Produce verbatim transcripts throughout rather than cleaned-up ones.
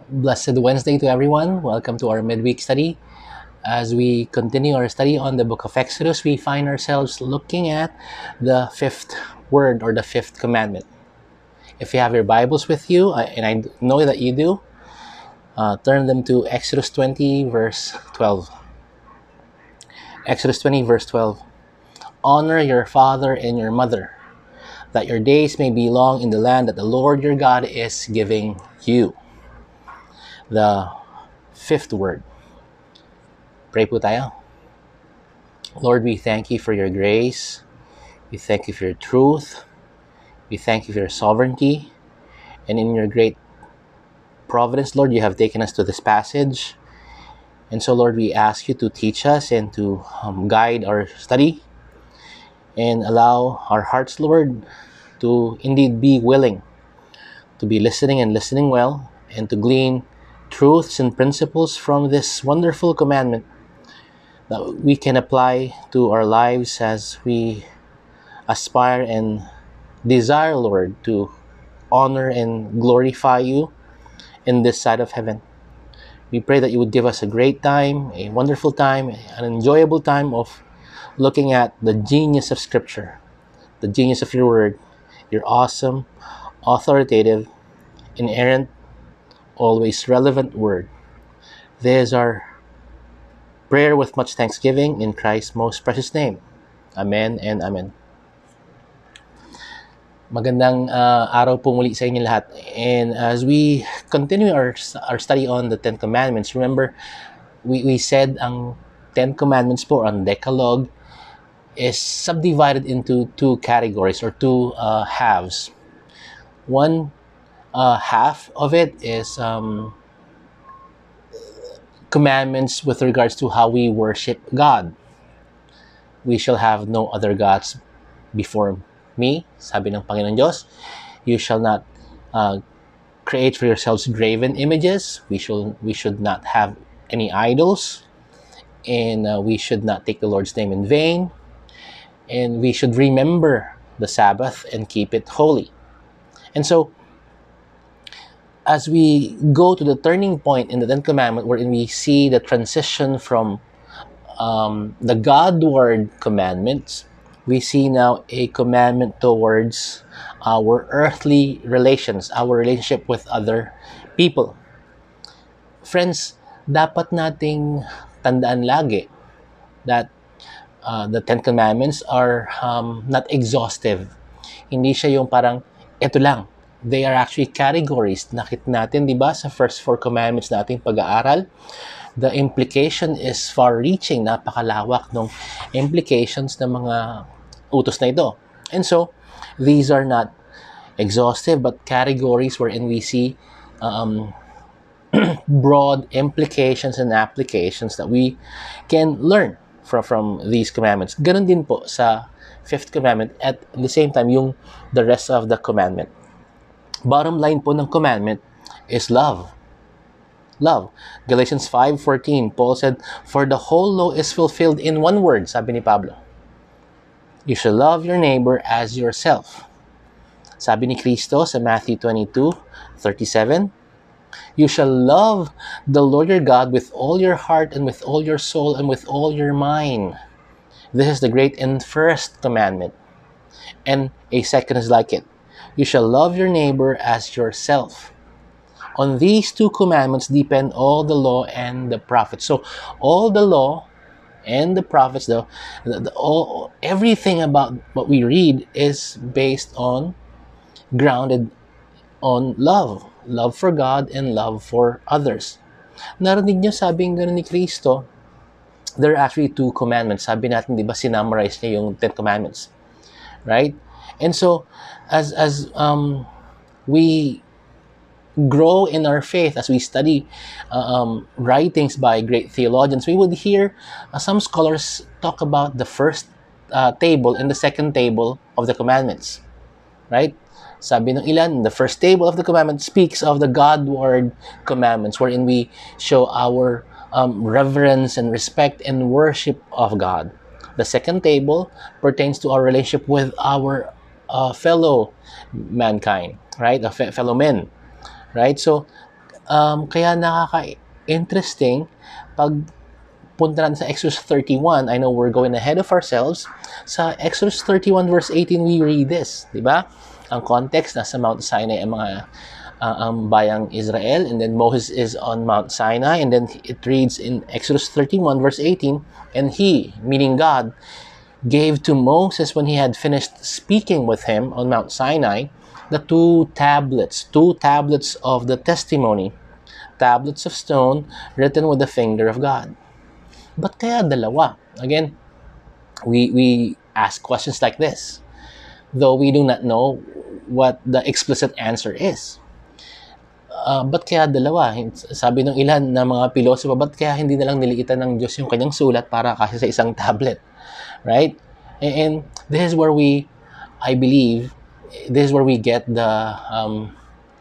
Blessed Wednesday to everyone. Welcome to our midweek study. As we continue our study on the book of Exodus, we find ourselves looking at the fifth word or the fifth commandment. If you have your Bibles with you, and I know that you do, uh, turn them to Exodus twenty, verse twelve. Exodus twenty, verse twelve. Honor your father and your mother, that your days may be long in the land that the Lord your God is giving you. The fifth word. Pray po tayo. Lord, we thank you for your grace. We thank you for your truth. We thank you for your sovereignty. And in your great providence, Lord, you have taken us to this passage. And so, Lord, we ask you to teach us and to um, guide our study and allow our hearts, Lord, to indeed be willing to be listening and listening well and to glean truths and principles from this wonderful commandment that we can apply to our lives as we aspire and desire, Lord, to honor and glorify you in this side of heaven. We pray that you would give us a great time, a wonderful time, an enjoyable time of looking at the genius of Scripture, the genius of your word, your awesome, authoritative, inerrant, always relevant word. There's our prayer with much thanksgiving in Christ's most precious name. Amen and amen. Magandang uh, araw po muli sa inyo lahat. And as we continue our our study on the Ten Commandments, remember, we, we said ang Ten Commandments po, ang Decalogue, is subdivided into two categories or two uh, halves. One uh, half of it is um, commandments with regards to how we worship God. We shall have no other gods before me, sabi ng Panginoon Diyos. You shall not uh, create for yourselves graven images. We should we should not have any idols, and uh, we should not take the Lord's name in vain. And we should remember the Sabbath and keep it holy. And so, as we go to the turning point in the Ten Commandments, wherein we see the transition from um, the Godward commandments, we see now a commandment towards our earthly relations, our relationship with other people. Friends, dapat nating tandaan lagi that uh, the Ten Commandments are um, not exhaustive. Hindi siya yung parang, eto lang. They are actually categories. Nakita natin, di ba, sa first four commandments nating pag-aaral, the implication is far-reaching, napakalawak ng implications ng mga utos na ito. And so, these are not exhaustive, but categories wherein we see um, broad implications and applications that we can learn from, from these commandments. Ganon din po sa fifth commandment at the same time, yung the rest of the commandment. Bottom line po ng commandment is love. Love. Galatians five fourteen, Paul said, "For the whole law is fulfilled in one word," sabi ni Pablo. You shall love your neighbor as yourself. Sabi ni Cristo sa Matthew twenty-two thirty-seven, "You shall love the Lord your God with all your heart and with all your soul and with all your mind. This is the great and first commandment. And a second is like it. You shall love your neighbor as yourself." On these two commandments depend all the law and the prophets. So, all the law and the prophets, the, the, the all everything about what we read is based on, grounded on love. Love for God and love for others. Narinig nyo, sabing gano'n ni Cristo, there are actually two commandments. Sabi natin, di ba, sinummarize niya yung Ten Commandments. Right? And so, as as um, we grow in our faith, as we study uh, um, writings by great theologians, we would hear uh, some scholars talk about the first uh, table and the second table of the commandments. Right? Sabi ng ilan, the first table of the commandments speaks of the Godward commandments, wherein we show our um, reverence and respect and worship of God. The second table pertains to our relationship with our uh, fellow mankind, right? The fe- fellow men, right? So, Um, kaya nakaka-interesting pag punta natin sa Exodus thirty-one. I know we're going ahead of ourselves. Sa Exodus thirty-one verse eighteen, we read this, di ba? Ang context, nasa Mount Sinai ang mga uh, ang bayang Israel, and then Moses is on Mount Sinai, and then it reads in Exodus thirty-one verse eighteen, and he, meaning God, gave to Moses when he had finished speaking with him on Mount Sinai the two tablets, two tablets of the testimony, tablets of stone written with the finger of God. But kaya dalawa? Again, we we ask questions like this, though we do not know what the explicit answer is. Uh, ba't kaya dalawa? Sabi ng ilan na mga pilosopo, ba't kaya hindi na lang niliitan ng Diyos yung kanyang sulat para kasi sa isang tablet? Right? And, and this is where we, I believe, this is where we get the um,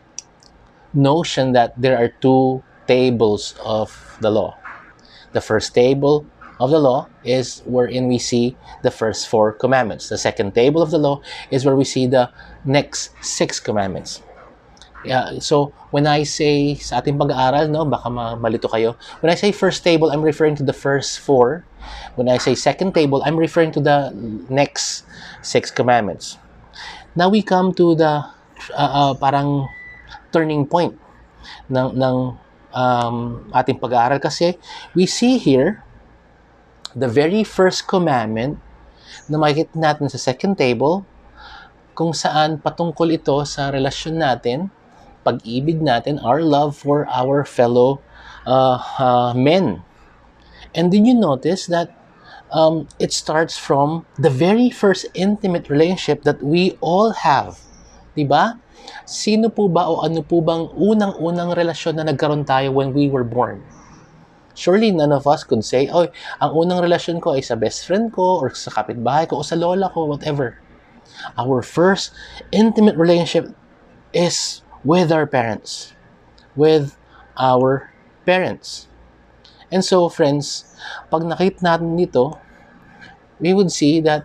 notion that there are two tables of the law. The first table of the law is wherein we see the first four commandments. The second table of the law is where we see the next six commandments. Yeah, so when I say sa ating pag-aaral, no, baka malito kayo. When I say first table, I'm referring to the first four. When I say second table, I'm referring to the next six commandments. Now we come to the uh, uh, parang turning point ng ng um, ating pag-aaral, kasi we see here the very first commandment na makikita natin sa second table, kung saan patungkol ito sa relasyon natin, pag-ibig natin, our love for our fellow uh, uh, men. And did you notice that um, it starts from the very first intimate relationship that we all have? Diba? Sino po ba o ano po bang unang-unang relasyon na nagkaroon tayo when we were born? Surely none of us could say, oh, ang unang relasyon ko ay sa best friend ko or sa kapitbahay ko o sa lola ko, whatever. Our first intimate relationship is with our parents. With our parents. And so, friends, pag nakita natin dito, we would see that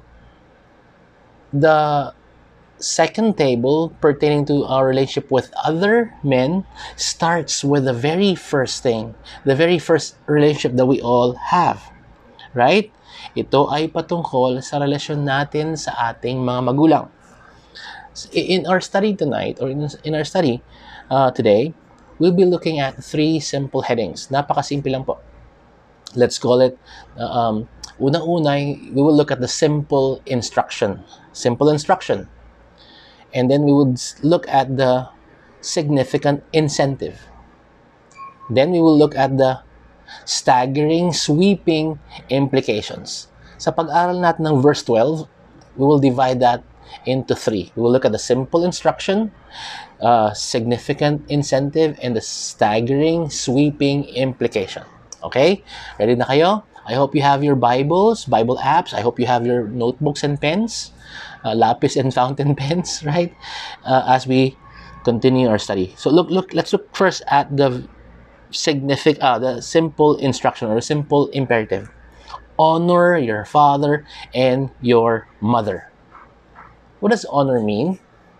the second table pertaining to our relationship with other men starts with the very first thing, the very first relationship that we all have, right? Ito ay patungkol sa relasyon natin sa ating mga magulang. In our study tonight, or in, in our study uh, today, we'll be looking at three simple headings. Napakasimple lang po. Let's call it, uh, um, unang-unay, we will look at the simple instruction. Simple instruction. And then we would look at the significant incentive. Then we will look at the staggering, sweeping implications. Sa pag-aral natin ng verse twelve, we will divide that into three. We will look at the simple instruction, uh, significant incentive, and the staggering, sweeping implication. Okay? Ready na kayo? I hope you have your Bibles, Bible apps. I hope you have your notebooks and pens. Uh, lapis and fountain pens, right? Uh, as we continue our study. So look, look. Let's look first at the significant, uh, the simple instruction or simple imperative. Honor your father and your mother. What does honor mean?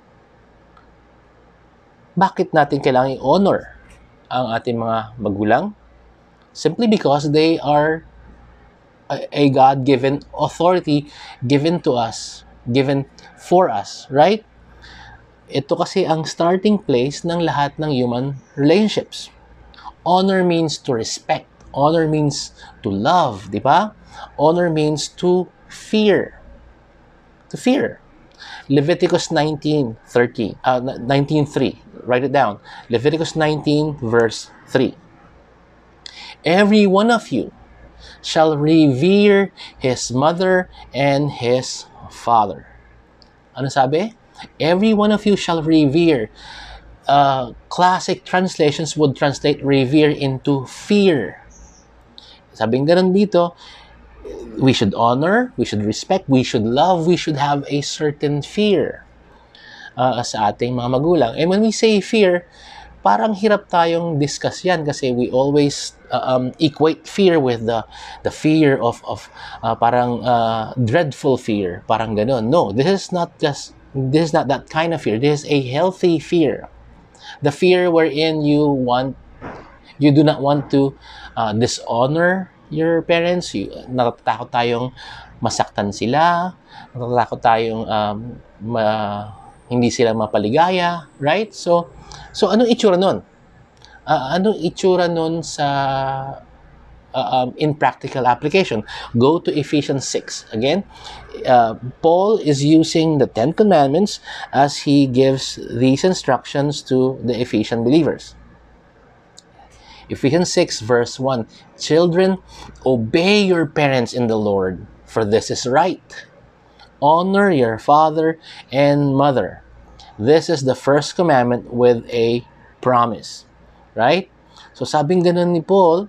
Bakit natin kailangan i-honor ang ating mga magulang? Simply because they are a, a God-given authority given to us, given for us, right? Ito kasi ang starting place ng lahat ng human relationships. Honor means to respect. Honor means to love, di ba? Honor means to fear. To fear. Leviticus nineteen thirty, uh, nineteen three. Write it down. Leviticus nineteen verse three. Every one of you shall revere his mother and his father. Ano sabi? Every one of you shall revere. Uh, classic translations would translate revere into fear. Sabing ganun dito, we should honor, we should respect, we should love, we should have a certain fear uh, sa ating mga magulang. And when we say fear, parang hirap tayong discuss yan kasi we always uh, um, equate fear with the the fear of of uh, parang uh, dreadful fear, parang gano'n. No, this is not just this is not that kind of fear. This is a healthy fear. The fear wherein you want You do not want to uh, dishonor your parents. You, natatakot tayong masaktan sila. Natatakot tayong um, ma, hindi sila mapaligaya. Right? So, so anong itsura nun? Uh, anong itsura nun sa uh, um, in practical application? Go to Ephesians six. Again, uh, Paul is using the Ten Commandments as he gives these instructions to the Ephesian believers. Ephesians six verse one, children, obey your parents in the Lord, for this is right. Honor your father and mother. This is the first commandment with a promise. Right? So sabing ganun ni Paul,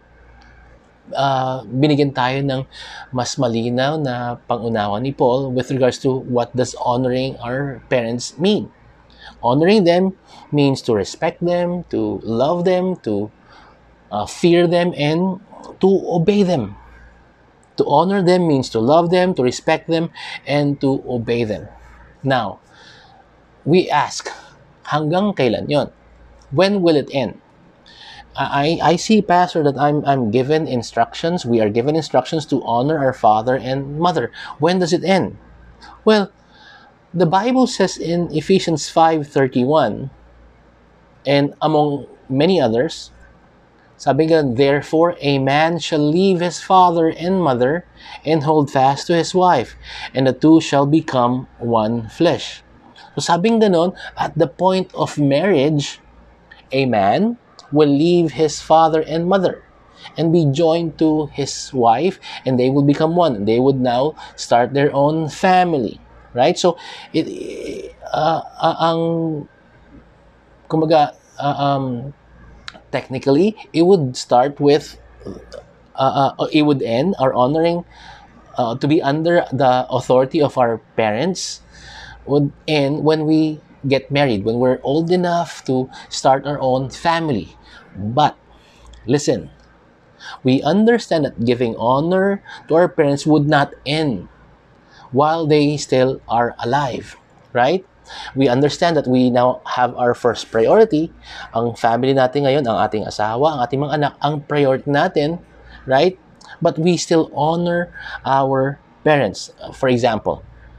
uh, binigyan tayo ng mas malinaw na pangunawa ni Paul with regards to what does honoring our parents mean. Honoring them means to respect them, to love them, to uh, fear them, and to obey them. To honor them means to love them, to respect them, and to obey them. Now, we ask, hanggang kailan yon? When will it end? I, I see, Pastor, that I'm I'm given instructions. We are given instructions to honor our father and mother. When does it end? Well, the Bible says in Ephesians five thirty-one, and among many others, sabi nga, therefore a man shall leave his father and mother and hold fast to his wife, and the two shall become one flesh. So sabing ganon, at the point of marriage, a man will leave his father and mother and be joined to his wife, and they will become one. They would now start their own family, right? So, it, uh, uh, ang, kumbaga, uh, um, technically, it would start with, uh, uh, it would end, our honoring, uh, to be under the authority of our parents, would end when we get married, when we're old enough to start our own family. But, listen, we understand that giving honor to our parents would not end while they still are alive, right? We understand that we now have our first priority. Ang family natin ngayon, ang ating asawa, ang ating mga anak, ang priority natin, right? But we still honor our parents. For example,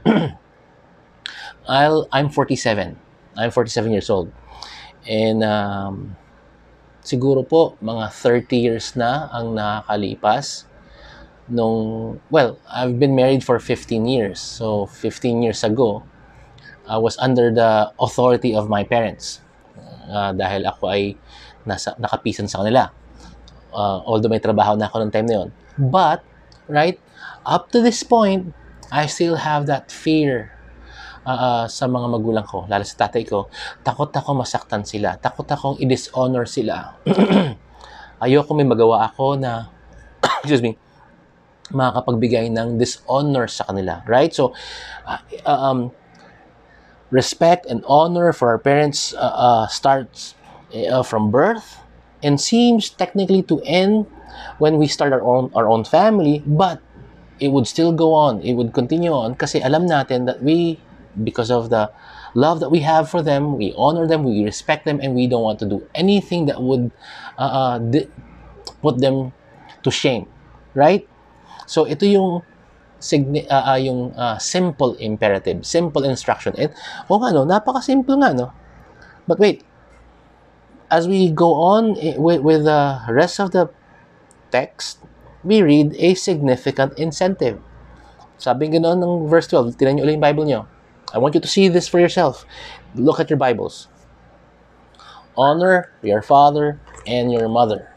I'll, I'm forty-seven. I'm forty-seven years old. And um, siguro po, mga thirty years na ang nakakalipas nung, well, I've been married for fifteen years. So, fifteen years ago, I was under the authority of my parents. Uh, dahil ako ay nasa, nakapisan sa kanila. Uh, although may trabaho na ako ng time na yun. But, right, up to this point, I still have that fear Uh, uh, sa mga magulang ko, lalo sa tatay ko. Takot ako masaktan sila. Takot akong i-dishonor sila. Ayoko may magawa ako na, excuse me, makakapagbigay ng dishonor sa kanila. Right? So, uh, um, respect and honor for our parents uh, uh, starts uh, from birth and seems technically to end when we start our own, our own family, but it would still go on. It would continue on kasi alam natin that we, because of the love that we have for them, we honor them, we respect them, and we don't want to do anything that would uh, uh, di- put them to shame, right? So ito yung signi- uh, uh, yung uh, simple imperative, simple instruction. And o nga no, napaka-simple nga no. But wait, as we go on with, with the rest of the text, we read a significant incentive. Sabi ganoon ng verse twelve, tingnan niyo ulit yung Bible niyo. I want you to see this for yourself. Look at your Bibles. Honor your father and your mother.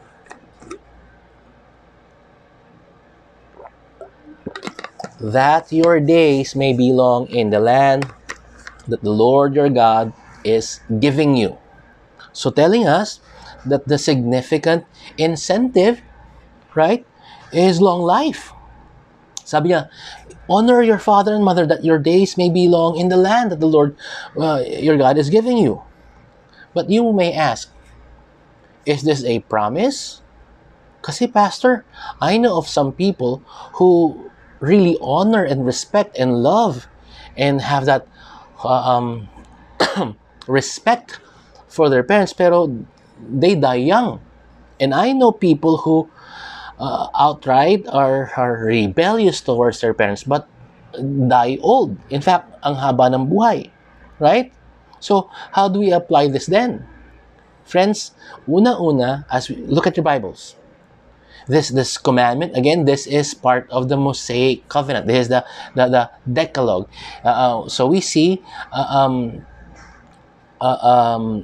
That your days may be long in the land that the Lord your God is giving you. So telling us that the significant incentive, right, is long life. Sabi niya, honor your father and mother that your days may be long in the land that the Lord uh, your God is giving you. But you may ask, is this a promise? Kasi Pastor, I know of some people who really honor and respect and love and have that uh, um, respect for their parents, pero they die young. And I know people who uh, outright are, are rebellious towards their parents but die old. In fact, ang haba ng buhay. Right? So, how do we apply this then? Friends, una-una, as we look at your Bibles, this this commandment, again, this is part of the Mosaic covenant. This is the, the, the Decalogue. Uh, uh, so we see uh, um, uh, um,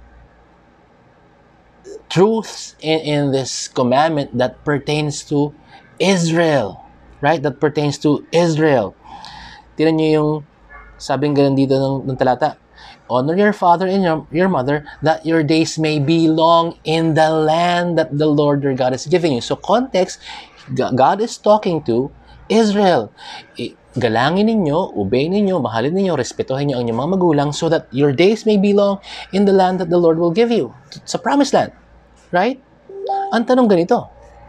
truths in, in this commandment that pertains to Israel. Right? That pertains to Israel. Tignan nyo yung sabing ganun dito ng, ng talata. Honor your father and your, your mother, that your days may be long in the land that the Lord your God is giving you. So context, God is talking to Israel. Galangin ninyo, obey ninyo, mahalin ninyo, respetuhin ninyo ang inyong mga magulang so that your days may be long in the land that the Lord will give you. Sa promised land. Right? Ang tanong ganito.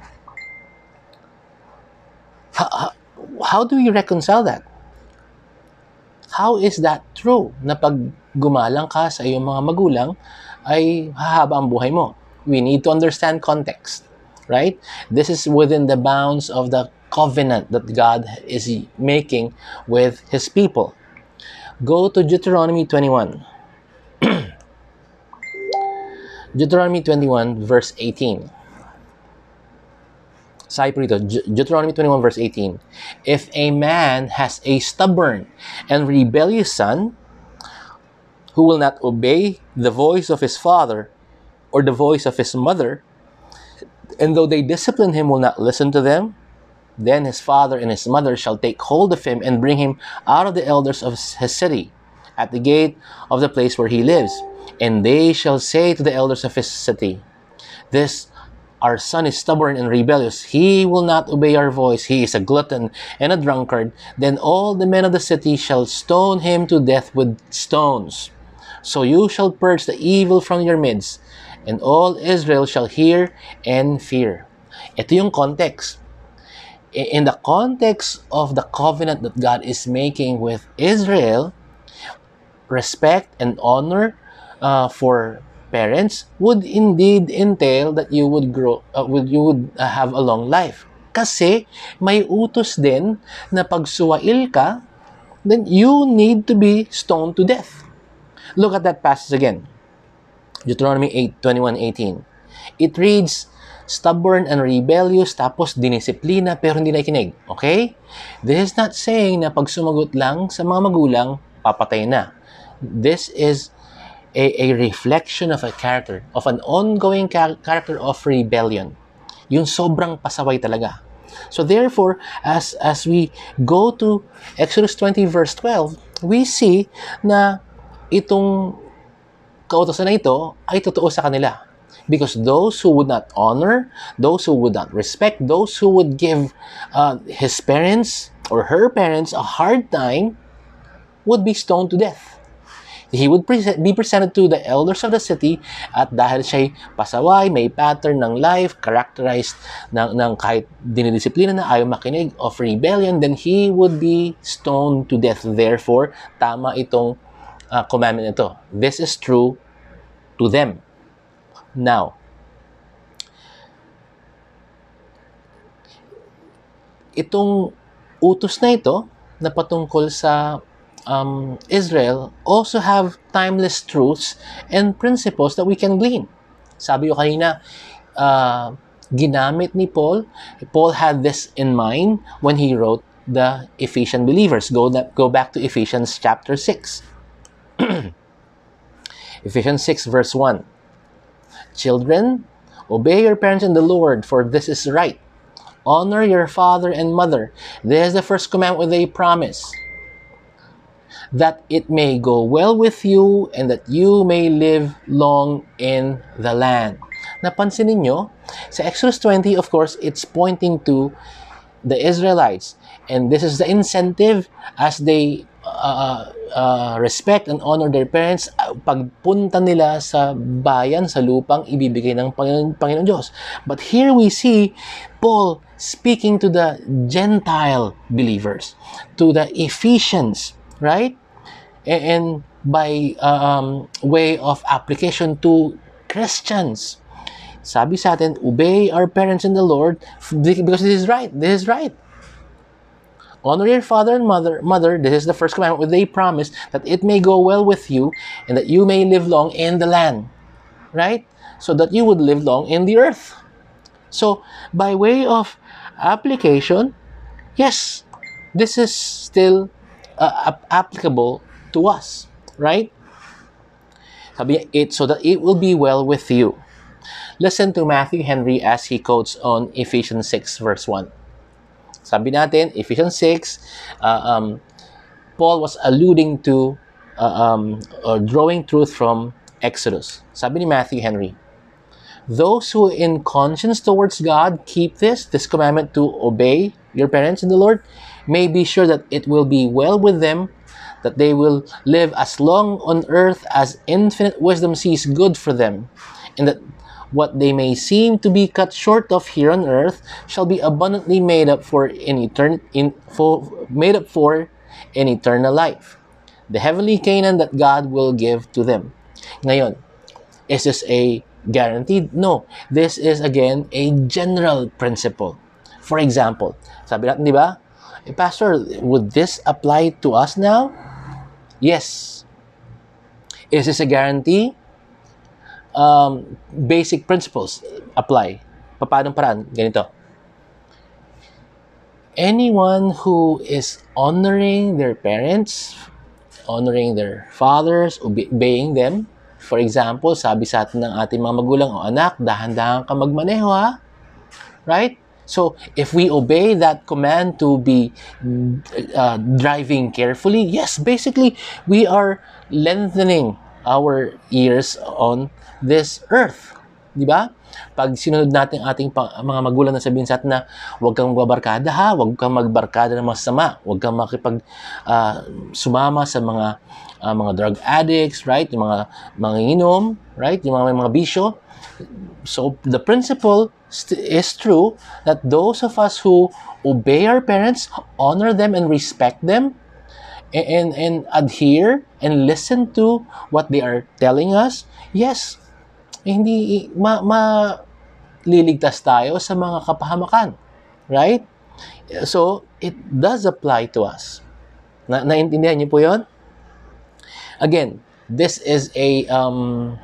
How, how do we reconcile that? How is that true na pag gumalang ka sa iyong mga magulang ay hahaba ang buhay mo? We need to understand context, right? This is within the bounds of the covenant that God is making with His people. Go to Deuteronomy twenty-one. Deuteronomy twenty-one verse eighteen. Sabi po rito, Deuteronomy twenty-one verse eighteen. If a man has a stubborn and rebellious son who will not obey the voice of his father or the voice of his mother, and though they discipline him will not listen to them, then his father and his mother shall take hold of him and bring him out of the elders of his city at the gate of the place where he lives. And they shall say to the elders of his city, this our son is stubborn and rebellious. He will not obey our voice. He is a glutton and a drunkard. Then all the men of the city shall stone him to death with stones. So you shall purge the evil from your midst, and all Israel shall hear and fear. Ito yung context. In the context of the covenant that God is making with Israel, respect and honor uh, for parents would indeed entail that you would grow, uh, would you would uh, have a long life. Kasi may utos din na pag suwail ka, then you need to be stoned to death. Look at that passage again. Deuteronomy eight twenty-one eighteen. It reads, stubborn and rebellious, tapos dinisiplina pero hindi nakikinig. Okay? This is not saying na pag sumagot lang sa mga magulang, papatay na. This is A, a reflection of a character, of an ongoing char- character of rebellion. Yung sobrang pasaway talaga. So therefore, as as we go to Exodus twenty verse twelve, we see na itong kautosan na ito ay totoo sa kanila. Because those who would not honor, those who would not respect, those who would give uh, his parents or her parents a hard time would be stoned to death. He would present, be presented to the elders of the city at dahil siya'y pasaway, may pattern ng life, characterized ng, ng kahit dinidisiplina na ayaw makinig of rebellion, then he would be stoned to death. Therefore, tama itong uh, commandment ito. This is true to them. Now, itong utos na ito na patungkol sa Um, Israel also have timeless truths and principles that we can glean. Sabi ko kanina, uh, ginamit ni Paul. Paul had this in mind when he wrote the Ephesian believers. Go, go back to Ephesians chapter six. Ephesians six verse one. Children, obey your parents in the Lord, for this is right. Honor your father and mother. This is the first commandment with a promise, that it may go well with you and that you may live long in the land. Napansin ninyo, sa Exodus twenty, of course, it's pointing to the Israelites. And this is the incentive as they uh, uh, respect and honor their parents. Pagpunta nila sa bayan, sa lupang ibibigay ng Panginoon, Panginoon Diyos. But here we see Paul speaking to the Gentile believers, to the Ephesians, right? And by um, way of application to Christians, Sabi sa atin, obey our parents in the Lord because this is right. This is right. Honor your father and mother. Mother, this is the first commandment where they promise that it may go well with you and that you may live long in the land. Right? So that you would live long in the earth. So, by way of application, yes, this is still uh, applicable to us. Right? Sabi it so that it will be well with you. Listen to Matthew Henry as he quotes on Ephesians six verse one. Sabi natin, Ephesians six, uh, um, Paul was alluding to uh, um, or drawing truth from Exodus. Sabi ni Matthew Henry, those who in conscience towards God keep this, this commandment to obey your parents in the Lord, may be sure that it will be well with them, that they will live as long on earth as infinite wisdom sees good for them, and that what they may seem to be cut short of here on earth shall be abundantly made up for in etern- in for, made up for in eternal life, the heavenly Canaan that God will give to them. Ngayon, is this a guaranteed? No. This is again a general principle. For example, sabi natin, di ba? Eh, Pastor, would this apply to us now? Yes. Is this a guarantee? Um, basic principles apply. Paano paraan? Ganito. Anyone who is honoring their parents, honoring their fathers, obeying them, for example, sabi sa atin ng ating mga magulang, o anak, dahan-dahan ka magmaneho ha. Right? So, if we obey that command to be uh, driving carefully, yes, basically, we are lengthening our years on this earth. Di ba? Pag sinunod natin ating pang, mga magulang na sabihin sa atin na huwag kang magbarkada ha, huwag kang magbarkada ng masama, huwag kang makipag uh, sumama sa mga uh, mga drug addicts, right? Yung mga mga inom, right? Yung mga may mga bisyo. So, the principle is true that those of us who obey our parents, honor them and respect them, and, and adhere and listen to what they are telling us, yes, hindi ma, ma liligtas tayo sa mga kapahamakan. Right? So, it does apply to us. Na, naintindihan niyo po yun? Again, this is a um,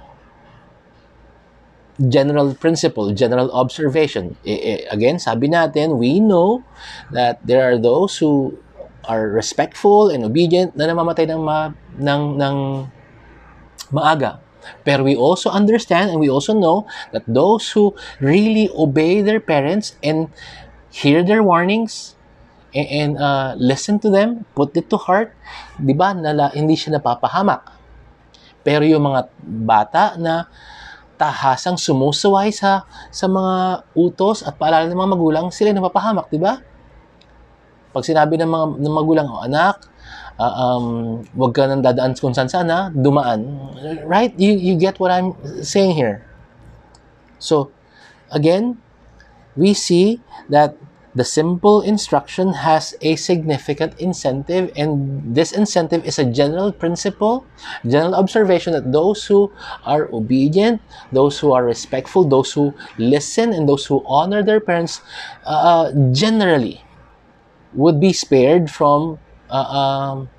general principle, general observation. I, I, again, sabi natin, we know that there are those who are respectful and obedient na namamatay ng, ma, ng, ng maaga. Pero we also understand and we also know that those who really obey their parents and hear their warnings and, and uh, listen to them, put it to heart, di ba, nala, hindi siya napapahamak. Pero yung mga bata na tahasang sumusuway sa sa mga utos at paalala ng mga magulang, sila napapahamak, di ba? Pag sinabi ng mga ng magulang, oh, anak, uh, um, wag ka nang dadaan kung saan sana, dumaan. Right? You, you get what I'm saying here. So, again, we see that the simple instruction has a significant incentive, and this incentive is a general principle, general observation that those who are obedient, those who are respectful, those who listen, and those who honor their parents, uh, generally would be spared from uh, um,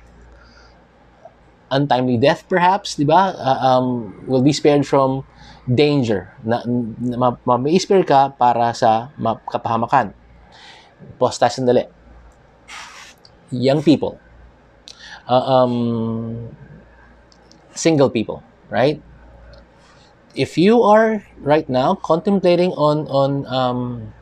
untimely death, perhaps, di ba? Uh, um, will be spared from danger. Na, na, ma, ma-spare ka para sa kapahamakan. Pause tayo sandali. Young people. Uh, um, single people, right? If you are right now contemplating on on um,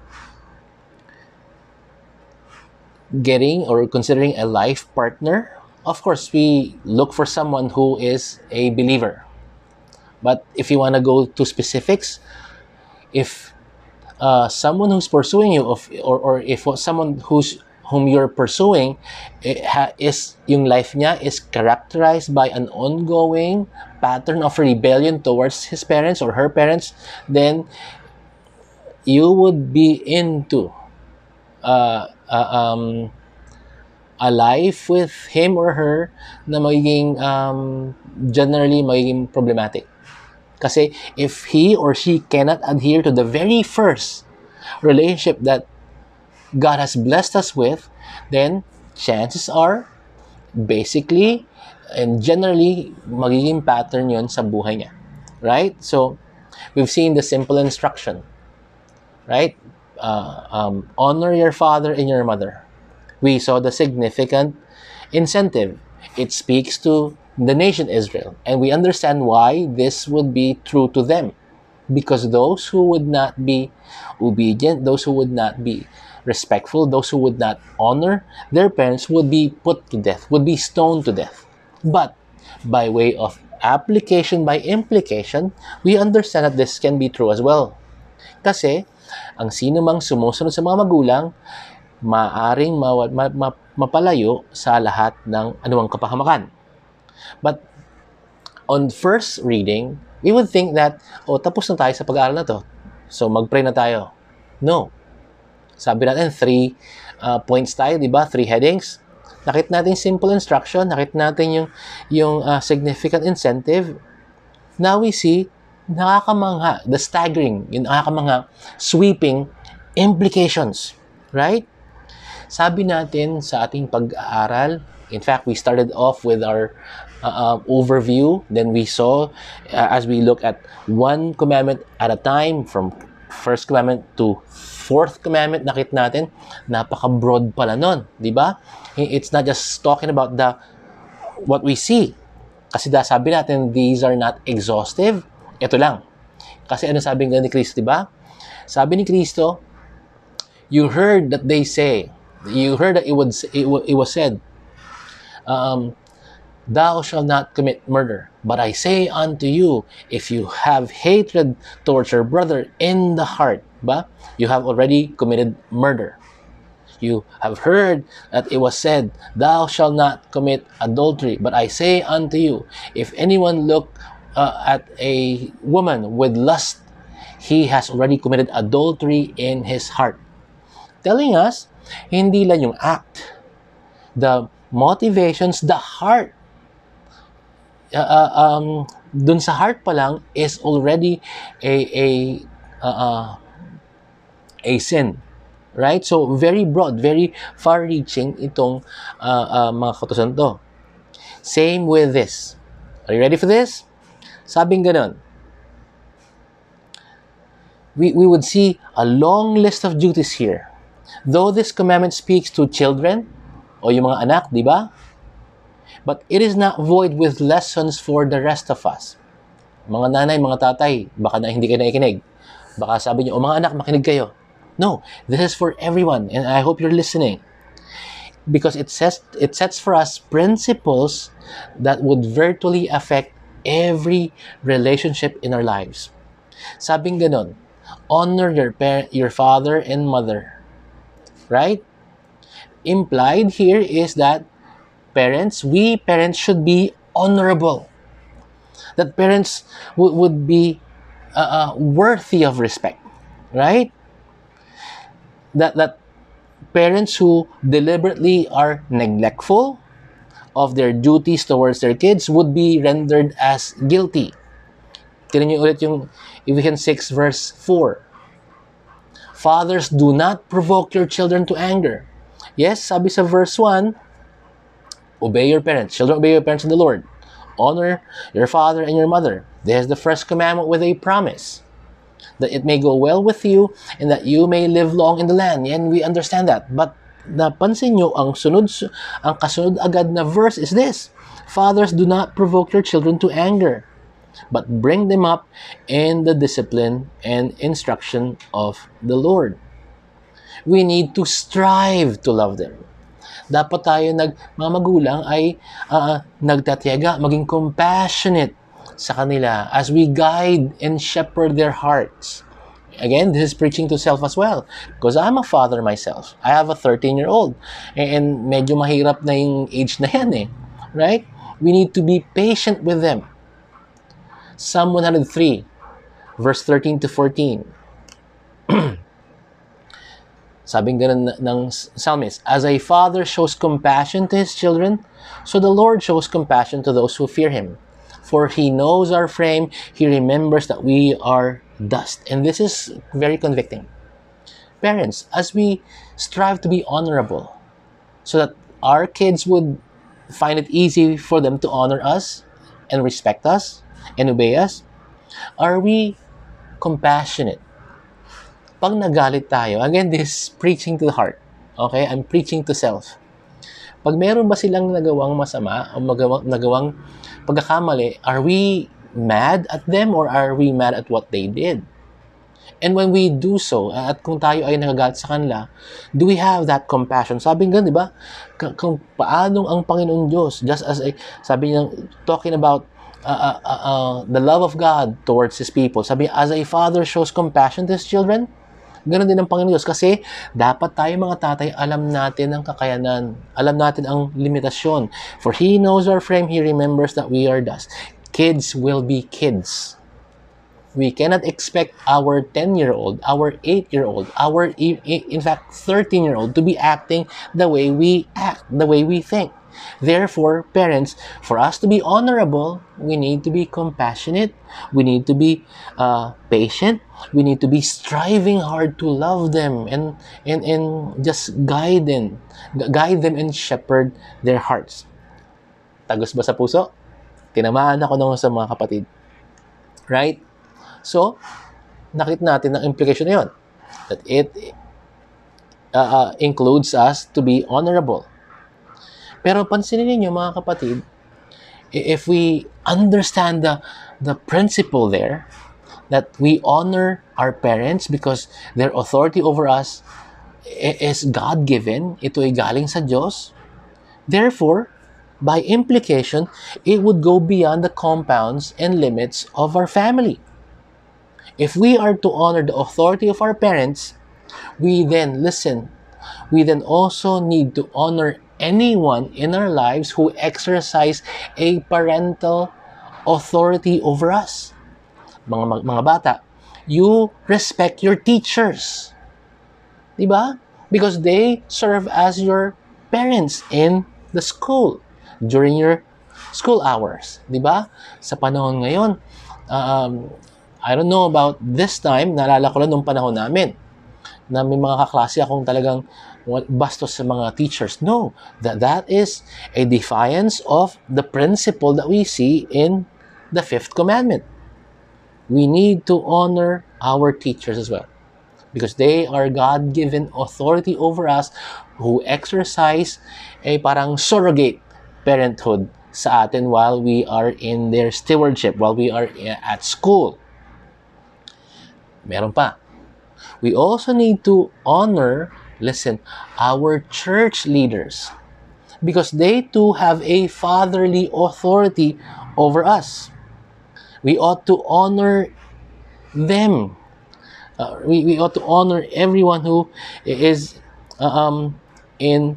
getting or considering a life partner, of course, we look for someone who is a believer. But if you want to go to specifics, if uh, someone who's pursuing you, of, or, or if someone who's whom you're pursuing is, yung life niya is characterized by an ongoing pattern of rebellion towards his parents or her parents, then you would be into uh, uh, um, a life with him or her na magiging um, generally magiging problematic. Kasi if he or she cannot adhere to the very first relationship that God has blessed us with, then chances are, basically, and generally, magiging pattern yon sa buhay niya. Right? So, we've seen the simple instruction. Right? Uh, um, honor your father and your mother. We saw the significant incentive. It speaks to the nation Israel. And we understand why this would be true to them. Because those who would not be obedient, those who would not be respectful, those who would not honor their parents would be put to death, would be stoned to death. But by way of application, by implication, we understand that this can be true as well. Kasi, ang sino mang sumusunod sa mga magulang, maaring ma- ma- ma- mapalayo sa lahat ng anumang kapahamakan. But on first reading, we would think that, oh, tapos na tayo sa pag-aaral na to. So, mag-pray na tayo. No. Sabi natin, three uh, points tayo, di ba? Three headings. Nakita natin simple instruction. Nakita natin yung, yung uh, significant incentive. Now we see, nakakamangha, the staggering, yung nakakamangha, sweeping implications. Right? Sabi natin sa ating pag-aaral, in fact, we started off with our uh, uh, overview. Then we saw, uh, as we look at one commandment at a time, from first commandment to fourth commandment, nakita natin, napaka-broad pala nun. Di ba? It's not just talking about the what we see. Kasi da, sabi natin, these are not exhaustive. Ito lang. Kasi ano sabi nga ni Kristo, di ba? Sabi ni Kristo, you heard that they say, you heard that it was, it, it was said, um, thou shalt not commit murder. But I say unto you, if you have hatred towards your brother in the heart, ba? You have already committed murder. You have heard that it was said, thou shalt not commit adultery. But I say unto you, if anyone look uh, at a woman with lust, he has already committed adultery in his heart. Telling us, hindi lang yung act, the motivations, the heart, uh, uh, um, dun sa heart pa lang is already a a uh, uh, a sin, right? So very broad, very far-reaching itong uh, uh, mga kautusan to. Same with this. Are you ready for this? Sabing ganon, we we would see a long list of duties here. Though this commandment speaks to children, o yung mga anak, di ba? But it is not void with lessons for the rest of us. Mga nanay, mga tatay, baka na hindi kayo naikinig. Baka sabi niyo, o mga anak, makinig kayo. No, this is for everyone, and I hope you're listening. Because it says, it sets for us principles that would virtually affect every relationship in our lives. Sabing ganon, honor your parent, your father and mother. Right? Implied here is that parents, we parents should be honorable. That parents w- would be uh, uh, worthy of respect. Right? That, that parents who deliberately are neglectful of their duties towards their kids would be rendered as guilty. Tignan niyo ulit yung Ephesians six verse four. Fathers, do not provoke your children to anger. Yes, sabi sa verse one, obey your parents. Children, obey your parents in the Lord. Honor your father and your mother. This is the first commandment with a promise, that it may go well with you and that you may live long in the land. And we understand that. But napansin nyo, ang sunod, ang kasunod agad na verse is this: Fathers, do not provoke your children to anger, but bring them up in the discipline and instruction of the Lord. We need to strive to love them. Dapat tayo, nag, mga magulang, ay uh, nagtatiyaga, maging compassionate sa kanila as we guide and shepherd their hearts. Again, this is preaching to self as well. Because I'm a father myself. I have a thirteen-year-old. And medyo mahirap na yung age na yan eh. Right? We need to be patient with them. Psalm one oh three, verse thirteen to fourteen. Sabing ganun ng psalmist, as a father shows compassion to his children, so the Lord shows compassion to those who fear Him. For He knows our frame. He remembers that we are dust. And this is very convicting. Parents, as we strive to be honorable, so that our kids would find it easy for them to honor us and respect us and obey us, are we compassionate? Pag nagalit tayo, again, this is preaching to the heart. Okay? I'm preaching to self. Pag meron ba silang nagawang masama o magawang, nagawang pagkakamali, are we mad at them or are we mad at what they did? And when we do so, at kung tayo ay nagagalit sa kanila, do we have that compassion? Sabi nga, di ba? Kung paanong ang Panginoon Diyos, just as a, sabi niya, talking about uh, uh, uh, uh, the love of God towards His people. Sabi niya, as a father shows compassion to his children, ganoon din ang Panginoon Diyos. Kasi dapat tayo mga tatay, alam natin ang kakayanan. Alam natin ang limitasyon. For He knows our frame, He remembers that we are dust. Kids will be kids. We cannot expect our ten-year-old, our eight-year-old, our, in fact, thirteen-year-old to be acting the way we act, the way we think. Therefore, parents, for us to be honorable, we need to be compassionate. We need to be uh, patient. We need to be striving hard to love them and, and, and just guide them, guide them and shepherd their hearts. Tagos ba sa puso? Tinamaan ako nung sa mga kapatid. Right? So, nakita natin ang implication na yun. That it uh, uh, includes us to be honorable. Pero pansinin niyo mga kapatid, if we understand the, the principle there, that we honor our parents because their authority over us is God-given, ito ay galing sa Diyos. Therefore, by implication, it would go beyond the compounds and limits of our family. If we are to honor the authority of our parents, we then, listen, we then also need to honor anyone in our lives who exercise a parental authority over us. Mga, mga bata, you respect your teachers. Diba? Because they serve as your parents in the school during your school hours. Diba? Sa panahon ngayon, um, I don't know about this time, naalala ko lang nung panahon namin, na may mga kaklase akong talagang bastos sa mga teachers. No, that, that is a defiance of the principle that we see in the fifth commandment. We need to honor our teachers as well because they are God-given authority over us who exercise a parang surrogate parenthood sa atin while we are in their stewardship, while we are at school. Meron pa. We also need to honor, listen, our church leaders because they too have a fatherly authority over us. We ought to honor them. Uh, we, we ought to honor everyone who is uh, um, in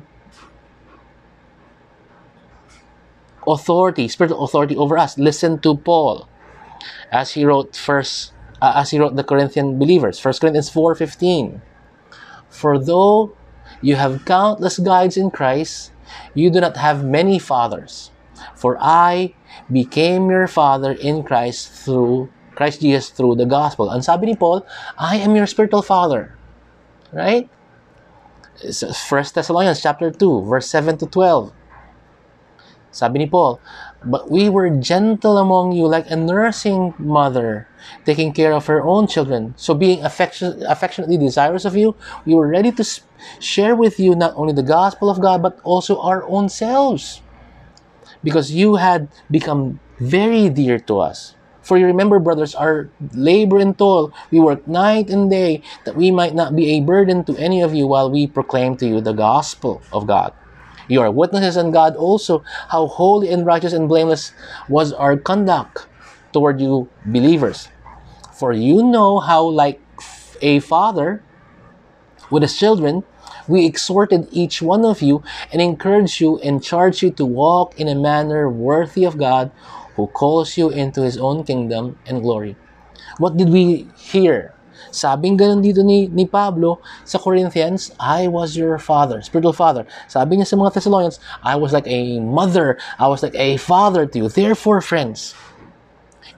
authority, spiritual authority over us. Listen to Paul as he wrote first Uh, as he wrote the Corinthian believers, First Corinthians four fifteen. For though you have countless guides in Christ, you do not have many fathers. For I became your father in Christ through Christ Jesus through the gospel. Ang sabi ni Paul, I am your spiritual father. Right? First Thessalonians chapter two, verse seven to twelve. Sabi ni Paul, but we were gentle among you like a nursing mother, taking care of her own children. So being affection, affectionately desirous of you, we were ready to share with you not only the gospel of God, but also our own selves. Because you had become very dear to us. For you remember, brothers, our labor and toil, we worked night and day, that we might not be a burden to any of you while we proclaim to you the gospel of God. You are witnesses on God also how holy and righteous and blameless was our conduct toward you believers. For you know how, like a father with his children, we exhorted each one of you and encouraged you and charged you to walk in a manner worthy of God who calls you into His own kingdom and glory. What did we hear? Sabing ganun dito ni, ni Pablo sa Corinthians, I was your father, spiritual father. Sabi niya sa mga Thessalonians, I was like a mother, I was like a father to you. Therefore, friends,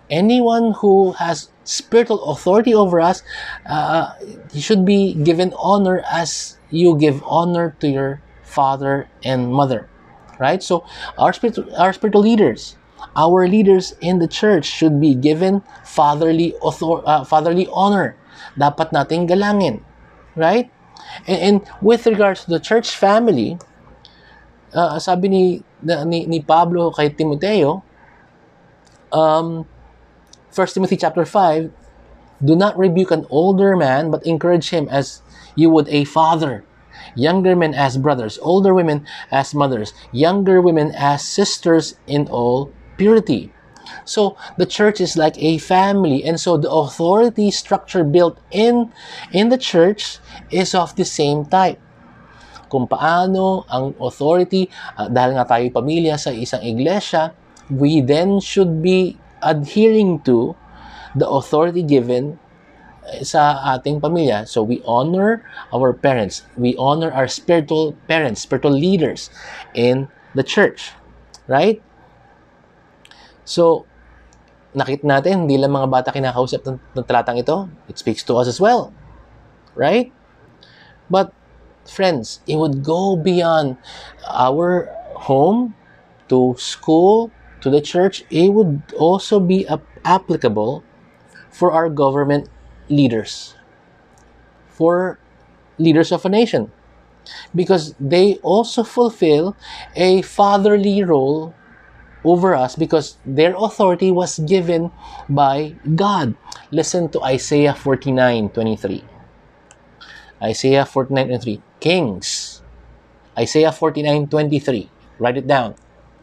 anyone who has spiritual authority over us, uh, he should be given honor as you give honor to your father and mother, right? So our spiritual, our spiritual leaders, our leaders in the church should be given fatherly author, uh, fatherly honor. Dapat nating galangin, right? And, and with regards to the church family, uh, sabi ni, ni ni Pablo kay Timoteo, um, First Timothy chapter five, do not rebuke an older man, but encourage him as you would a father. Younger men as brothers, older women as mothers, younger women as sisters in all purity. So the church is like a family, and so the authority structure built in in the church is of the same type. Kung paano ang authority, uh, dahil nga tayo pamilya sa isang iglesia, we then should be adhering to the authority given sa ating pamilya. So we honor our parents. We honor our spiritual parents, spiritual leaders in the church. Right? So, nakita natin, hindi lang mga bata kinakausap ng, ng talatang ito. It speaks to us as well. Right? But, friends, it would go beyond our home to school, to the church. It would also be applicable for our government leaders, for leaders of a nation, because they also fulfill a fatherly role over us because their authority was given by God. Listen to Isaiah forty-nine twenty-three. Isaiah forty-nine twenty-three. Kings. Isaiah forty-nine twenty-three. Write it down.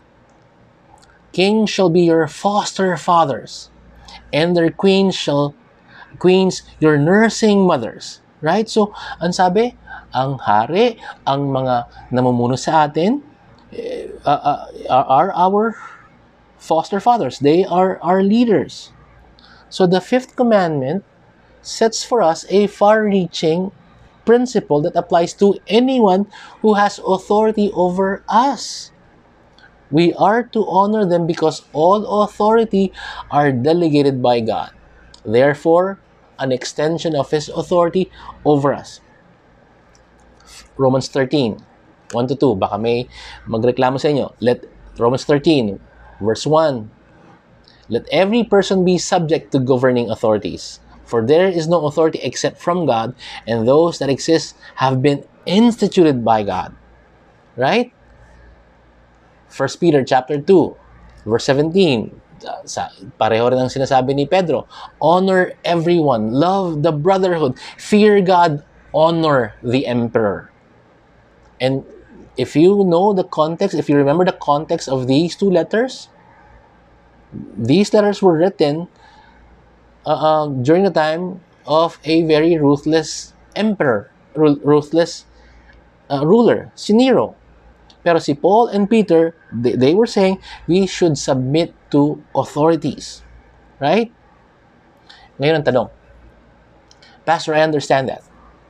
Kings shall be your foster fathers, and their queens shall queens your nursing mothers. Right? So, ang sabi, ang hari, ang mga namumuno sa atin, uh, uh, are our foster fathers. They are our leaders. So, the fifth commandment sets for us a far-reaching principle that applies to anyone who has authority over us. We are to honor them because all authority are delegated by God. Therefore, an extension of His authority over us. Romans thirteen, one to two. Baka may magreklamo sa inyo. Let Romans thirteen, verse one. Let every person be subject to governing authorities, for there is no authority except from God, and those that exist have been instituted by God. Right? First Peter chapter two, verse seventeen. Sa, pareho rin ang sinasabi ni Pedro. Honor everyone. Love the brotherhood. Fear God. Honor the emperor. And if you know the context, if you remember the context of these two letters, these letters were written uh, uh, during the time of a very ruthless emperor, ruthless uh, ruler, si Nero. Pero si Paul and Peter, they, they were saying, we should submit to authorities. Right? Ngayon ang tanong, Pastor, I understand that.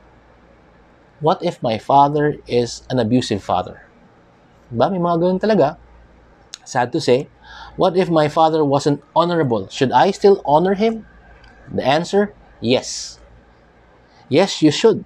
What if my father is an abusive father? Ba, may mga ganun talaga. Sad to say, what if my father wasn't honorable? Should I still honor him? The answer, yes. Yes, you should.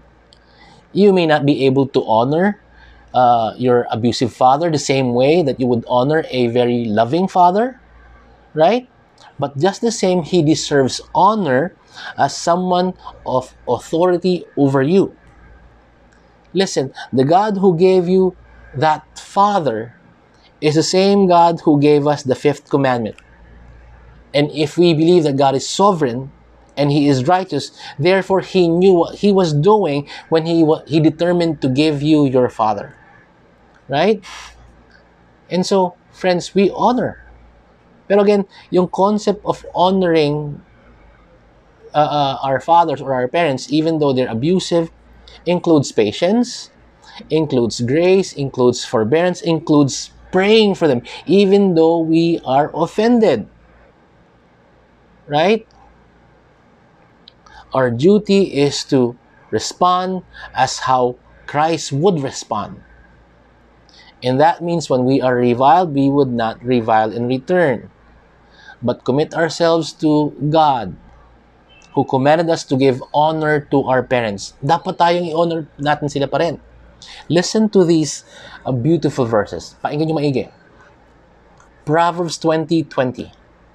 You may not be able to honor Uh, your abusive father the same way that you would honor a very loving father, right? But just the same, he deserves honor as someone of authority over you. Listen, the God who gave you that father is the same God who gave us the fifth commandment. And if we believe that God is sovereign and He is righteous, therefore He knew what He was doing when He He determined to give you your father. Right? And so, friends, we honor. Pero again, yung concept of honoring uh, uh, our fathers or our parents, even though they're abusive, includes patience, includes grace, includes forbearance, includes praying for them, even though we are offended. Right? Our duty is to respond as how Christ would respond. And that means when we are reviled, we would not revile in return. but commit ourselves to God, who commanded us to give honor to our parents. Dapat tayong i-honor natin sila pa rin. Listen to these uh, beautiful verses. Pakinggan nyo maigi. Proverbs twenty twenty.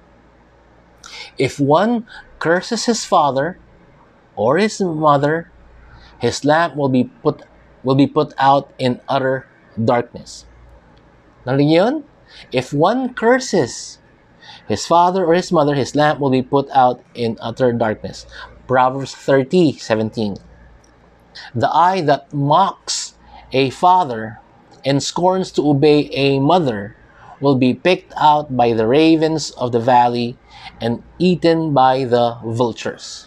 If one curses his father or his mother, his lamp will be put will be put out in utter darkness. Narinig yun? If one curses his father or his mother, his lamp will be put out in utter darkness. Proverbs thirty seventeen. The eye that mocks a father and scorns to obey a mother will be picked out by the ravens of the valley and eaten by the vultures.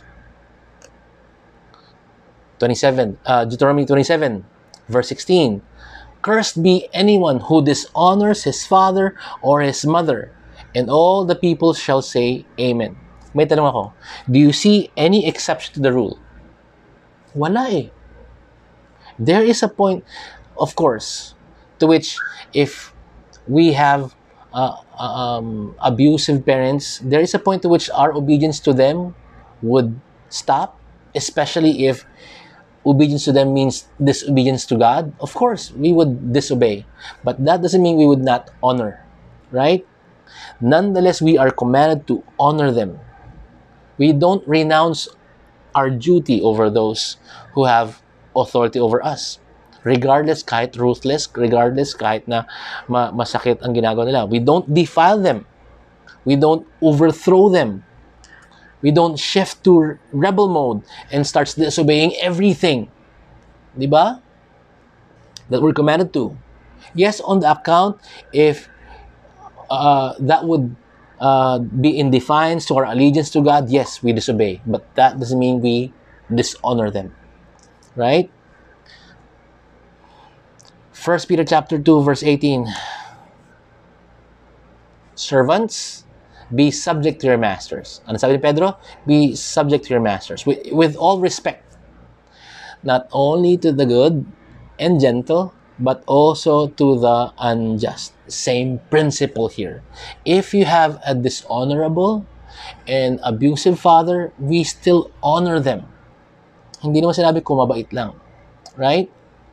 twenty-seven, uh, Deuteronomy twenty-seven, verse sixteen. Cursed be anyone who dishonors his father or his mother, and all the people shall say, Amen. May tanong ako, do you see any exception to the rule? Wala eh. There is a point, of course, to which if we have uh, um, abusive parents, there is a point to which our obedience to them would stop, especially if obedience to them means disobedience to God. Of course, we would disobey, but that doesn't mean we would not honor, right? Nonetheless, we are commanded to honor them. We don't renounce our duty over those who have authority over us. Regardless, kahit ruthless, regardless, kahit na ma- masakit ang ginagawa nila. We don't defile them. We don't overthrow them. We don't shift to rebel mode and start disobeying everything. Diba? That we're commanded to. Yes, on the account, if uh, that would uh, be in defiance to our allegiance to God, yes, we disobey. But that doesn't mean we dishonor them. Right? First Peter chapter two, verse eighteen. Servants, be subject to your masters. Ano sabi ni Pedro? Be subject to your masters. With, with all respect. Not only to the good and gentle, but also to the unjust. Same principle here. If you have a dishonorable and abusive father, we still honor them. Hindi naman sinabi kung mabait lang. Right?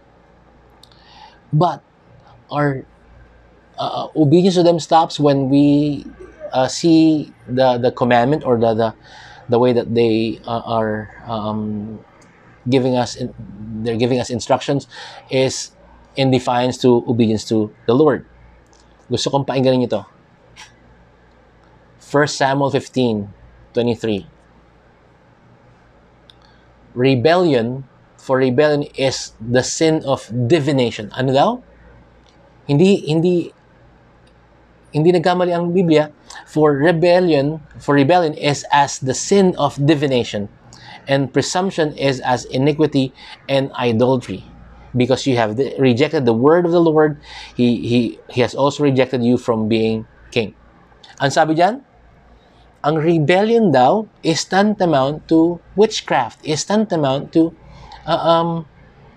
But our uh, obedience to them stops when we uh, see the, the commandment or the, the, the way that they uh, are um, giving us, in, they're giving us instructions is in defiance to obedience to the Lord. Gusto kong paingganin ito. First Samuel fifteen twenty-three. Rebellion, for rebellion is the sin of divination. Ano daw? Hindi, hindi, hindi nagkamali ang Biblia. For rebellion, for rebellion is as the sin of divination, and presumption is as iniquity and idolatry. Because you have rejected the word of the Lord, He, he, he has also rejected you from being king. Ang sabi diyan, ang rebellion daw is tantamount to witchcraft, is tantamount to uh, um,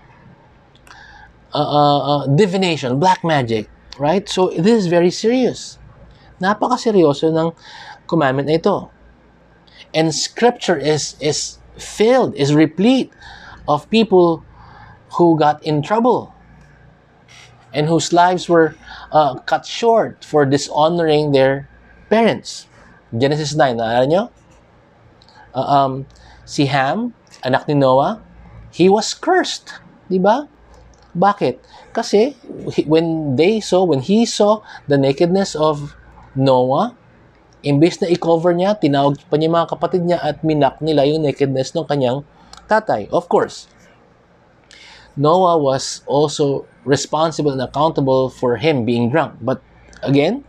uh, uh, uh, divination, black magic, right? So this is very serious. Napakaseryoso ng commandment na ito. And scripture is is filled, is replete of people who got in trouble and whose lives were uh, cut short for dishonoring their parents. Genesis nine, naalala nyo? Uh, um, si Ham, anak ni Noah, he was cursed. Diba? Bakit? Kasi when they saw, when he saw the nakedness of Noah, imbes na i-cover niya, tinawag pa niya mga kapatid niya at minak nila yung nakedness ng kanyang tatay. Of course, Noah was also responsible and accountable for him being drunk. But again,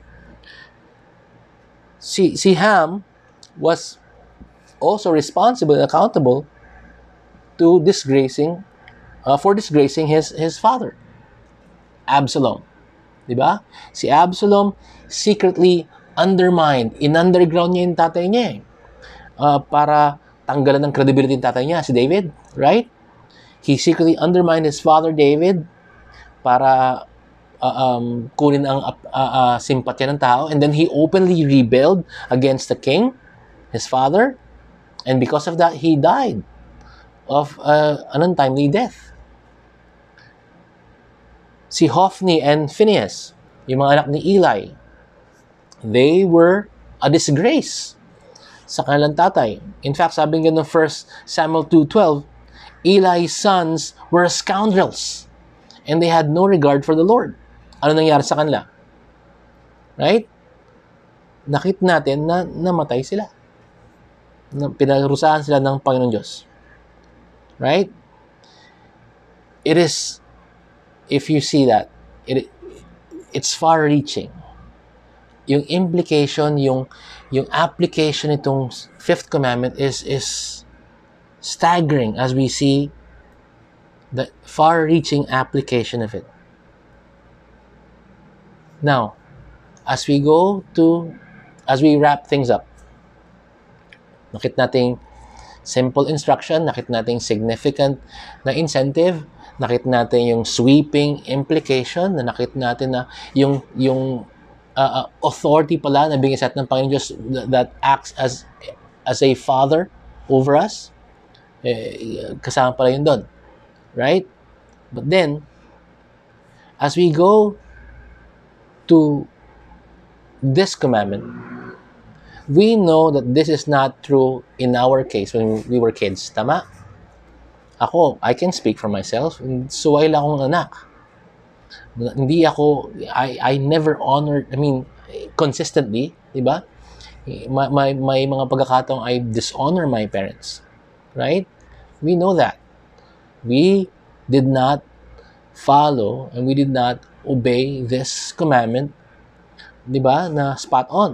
si, si Ham was also responsible and accountable to disgracing, uh, for disgracing his, his father, Absalom. Diba? Si Absalom secretly undermined, in-underground niya yung tatay niya eh. Uh, para tanggalan ng credibility yung tatay niya, si David. Right? He secretly undermined his father David para uh, um, kunin ang uh, uh, simpatya ng tao, and then he openly rebelled against the king, his father, and because of that, he died of uh, an untimely death. Si Hophni and Phinehas, yung mga anak ni Eli, they were a disgrace sa kanilang tatay. In fact, sabi nga ng First Samuel two twelve, Eli's sons were scoundrels and they had no regard for the Lord. Ano nangyari sa kanila? Right? Nakita natin na namatay sila. Na pinarusahan sila ng Panginoon Diyos. Right? It is, if you see that, it, it's far-reaching. Yung implication, yung yung application itong fifth commandment is is staggering as we see the far-reaching application of it. Now, as we go to, as we wrap things up, nakit nating simple instruction, nakit nating significant na incentive, nakit natin yung sweeping implication, na nakit natin na yung yung uh, authority pala na bigay sa atin ng Panginoon Diyos that acts as as a father over us. Eh, kasama pala yun doon. Right? But then, as we go to this commandment, we know that this is not true in our case when we were kids. Tama? Ako, I can speak for myself. Suway lang akong anak. Hindi ako, I, I never honored, I mean, consistently, di ba? May, may, may mga pagkakataong I dishonor my parents. Right? We know that. We did not follow and we did not obey this commandment, di ba, na spot on.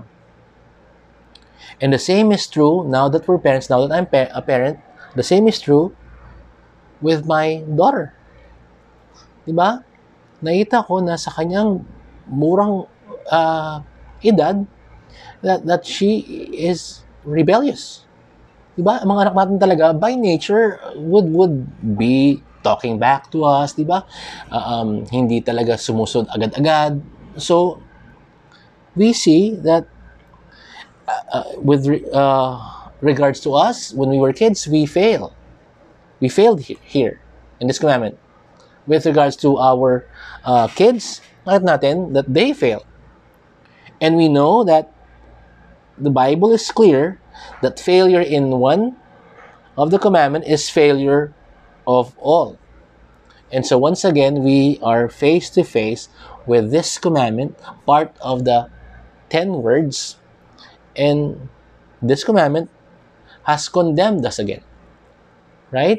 And the same is true now that we're parents, now that I'm pa- a parent, the same is true with my daughter. Di ba? Nakita ko na sa kanyang murang uh, edad that, that she is rebellious. Diba? Ang mga anak natin talaga, by nature, would would be talking back to us, diba? Uh, um, hindi talaga sumusod agad-agad. So, we see that uh, uh, with re- uh, regards to us, when we were kids, we fail. We failed he- here in this commandment. With regards to our uh, kids, nakita natin that they fail. And we know that the Bible is clear that failure in one of the commandment is failure of all. And so once again, we are face to face with this commandment, part of the ten words, and this commandment has condemned us again. Right?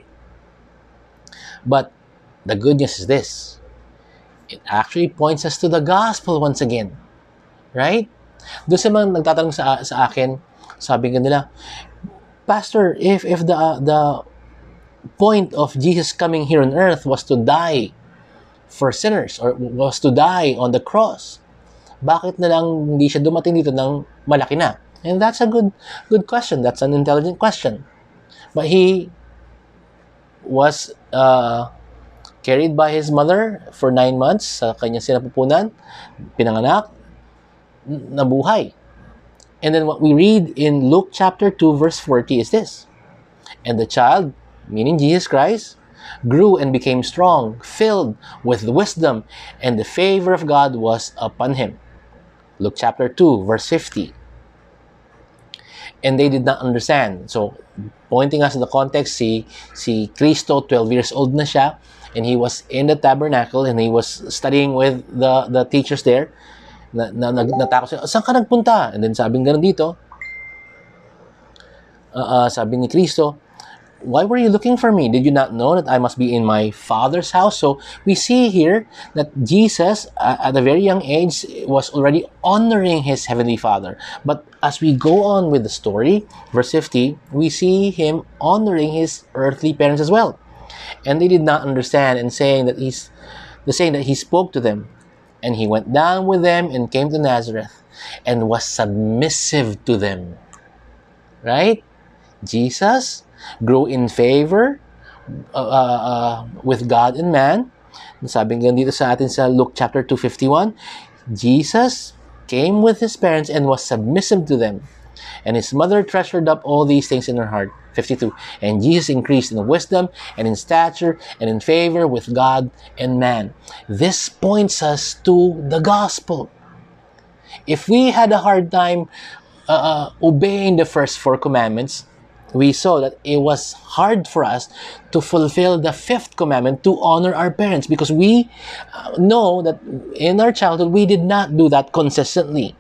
But the good news is this. It actually points us to the gospel once again. Right? Doon sa mga nagtatanong sa, sa akin, sabi nga nila, Pastor, if if the uh, the point of Jesus coming here on earth was to die for sinners or was to die on the cross, bakit na lang hindi siya dumating dito ng malaki na? And that's a good good question. That's an intelligent question. But he was uh, carried by his mother for nine months sa kanyang sinapupunan, pinanganak, nabuhay. And then what we read in Luke chapter two verse forty is this. And the child, meaning Jesus Christ, grew and became strong, filled with wisdom, and the favor of God was upon him. Luke chapter two verse fifty. And they did not understand. So, pointing us in the context, si, si Cristo, twelve years old na siya, and he was in the tabernacle, and he was studying with the, the teachers there. Na, na, na, natakot siya, saan ka nagpunta? And then sabi nga dito, uh, uh, sabi ni Cristo, why were you looking for me? Did you not know that I must be in my Father's house? So we see here that Jesus, uh, at a very young age, was already honoring his heavenly Father. But as we go on with the story, verse fifty, we see him honoring his earthly parents as well. And they did not understand, and saying that he's the saying that he spoke to them. And he went down with them and came to Nazareth and was submissive to them. Right? Jesus grew in favor uh, uh, with God and man. Sabi nga dito sa atin sa Luke chapter two fifty-one, Jesus came with his parents and was submissive to them. And his mother treasured up all these things in her heart. fifty-two. And Jesus increased in wisdom and in stature and in favor with God and man. This points us to the gospel. If we had a hard time uh, obeying the first four commandments, we saw that it was hard for us to fulfill the fifth commandment to honor our parents, because we know that in our childhood we did not do that consistently.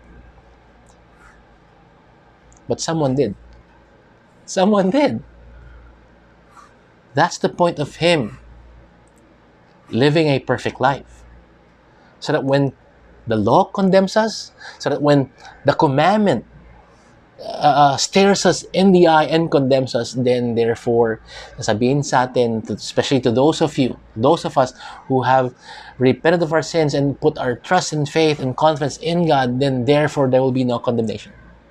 But someone did. Someone did. That's the point of him living a perfect life. So that when the law condemns us, so that when the commandment uh, stares us in the eye and condemns us, then therefore, sabihin sa atin, especially to those of you, those of us who have repented of our sins and put our trust and faith and confidence in God, then therefore there will be no condemnation.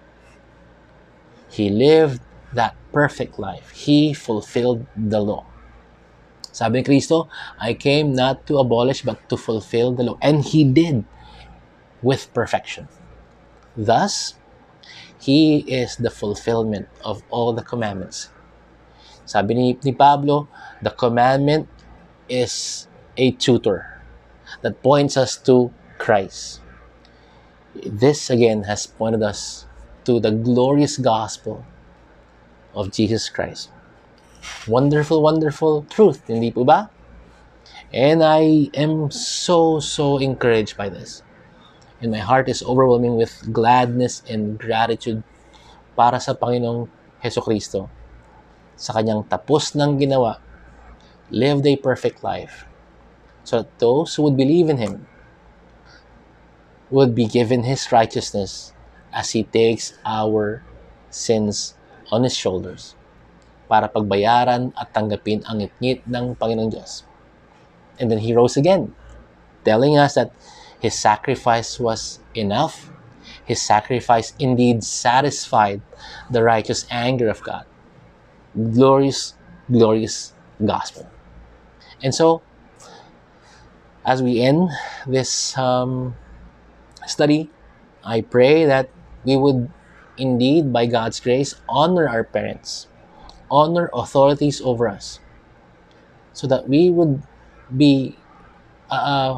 He lived that perfect life. He fulfilled the law. Sabi ni Kristo, I came not to abolish but to fulfill the law. And he did with perfection. Thus, he is the fulfillment of all the commandments. Sabi ni, ni Pablo, the commandment is a tutor that points us to Christ. This again has pointed us to the glorious gospel of Jesus Christ. Wonderful, wonderful truth, hindi po ba? And I am so, so encouraged by this. And my heart is overwhelming with gladness and gratitude para sa Panginoong Hesukristo, sa kanyang tapos ng ginawa, lived a perfect life, so that those who would believe in him would be given his righteousness as he takes our sins on his shoulders para pagbayaran at tanggapin ang ngit-ngit ng Panginoong Diyos. And then he rose again, telling us that his sacrifice was enough. His sacrifice indeed satisfied the righteous anger of God. Glorious, glorious gospel. And so, as we end this um, study, I pray that we would indeed, by God's grace, honor our parents, honor authorities over us, so that we would be uh,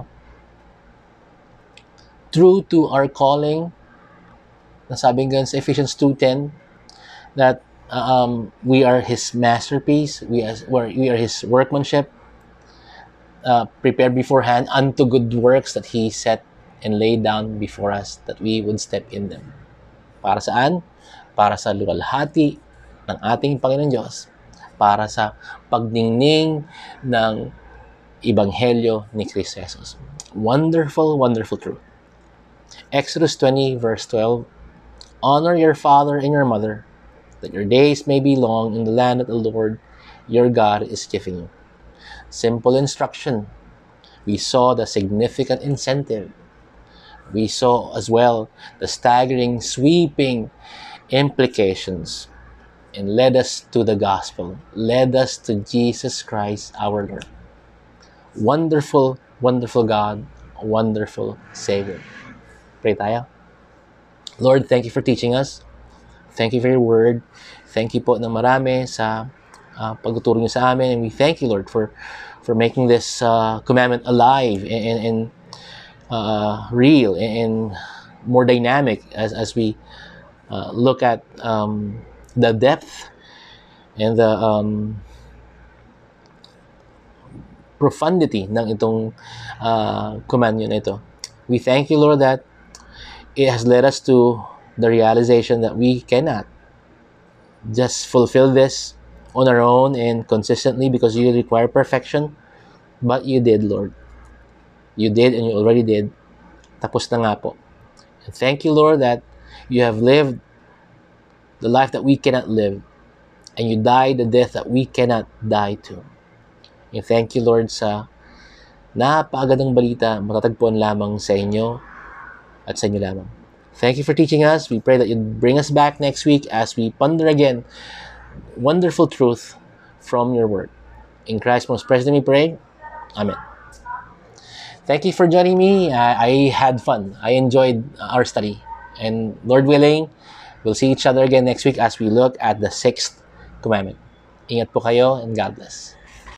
true to our calling. Nasabing gan sa Ephesians two ten that um, we are His masterpiece, we are, we are His workmanship, uh, prepared beforehand unto good works that He set and laid down before us, that we would step in them. Para saan? Para sa luwalhati ng ating Panginoon Diyos, para sa pagdingning ng Ebanghelyo ni Kristo Jesus. Wonderful, wonderful truth. Exodus twenty verse twelve, honor your father and your mother, that your days may be long in the land that the Lord your God is giving you. Simple instruction. We saw the significant incentive. We saw as well the staggering, sweeping implications, and led us to the gospel, led us to Jesus Christ our Lord. Wonderful, wonderful God, wonderful Savior. Pray tayo. Lord, thank you for teaching us. Thank you for your word. Thank you po ng marami sa uh, pagtuturo niyo sa amin. And we thank you, Lord, for for making this uh, commandment alive and, and uh, real and more dynamic as, as we uh, look at um, the depth and the um, profundity ng itong uh, command na ito. We thank you, Lord, that it has led us to the realization that we cannot just fulfill this on our own and consistently because you require perfection, but you did, Lord. You did, and you already did. Tapos na nga po. And thank you, Lord, that you have lived the life that we cannot live, and you died the death that we cannot die to. And thank you, Lord, sa napakagandang balita, matatagpuan lamang sa inyo at sa inyo lamang. Thank you for teaching us. We pray that you'd bring us back next week as we ponder again wonderful truth from your word. In Christ's most precious name we pray. Amen. Thank you for joining me. Uh, I had fun. I enjoyed our study. And Lord willing, we'll see each other again next week as we look at the sixth commandment. Ingat po kayo and God bless.